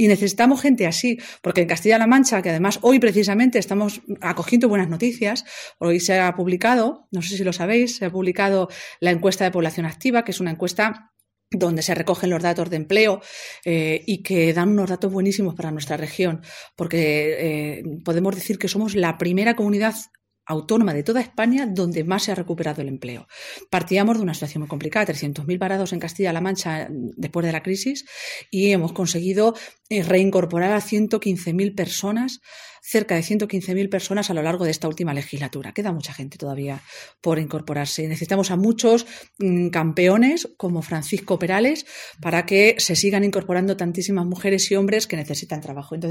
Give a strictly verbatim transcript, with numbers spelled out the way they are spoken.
Y necesitamos gente así, porque en Castilla-La Mancha, que además hoy precisamente estamos acogiendo buenas noticias, hoy se ha publicado, no sé si lo sabéis, se ha publicado la encuesta de población activa, que es una encuesta donde se recogen los datos de empleo eh, y que dan unos datos buenísimos para nuestra región, porque eh, podemos decir que somos la primera comunidad autónoma de toda España donde más se ha recuperado el empleo. Partíamos de una situación muy complicada, trescientos mil parados en Castilla-La Mancha después de la crisis, y hemos conseguido reincorporar a ciento quince mil personas, cerca de ciento quince mil personas a lo largo de esta última legislatura. Queda mucha gente todavía por incorporarse. Necesitamos a muchos mmm, campeones como Francisco Perales para que se sigan incorporando tantísimas mujeres y hombres que necesitan trabajo. Entonces,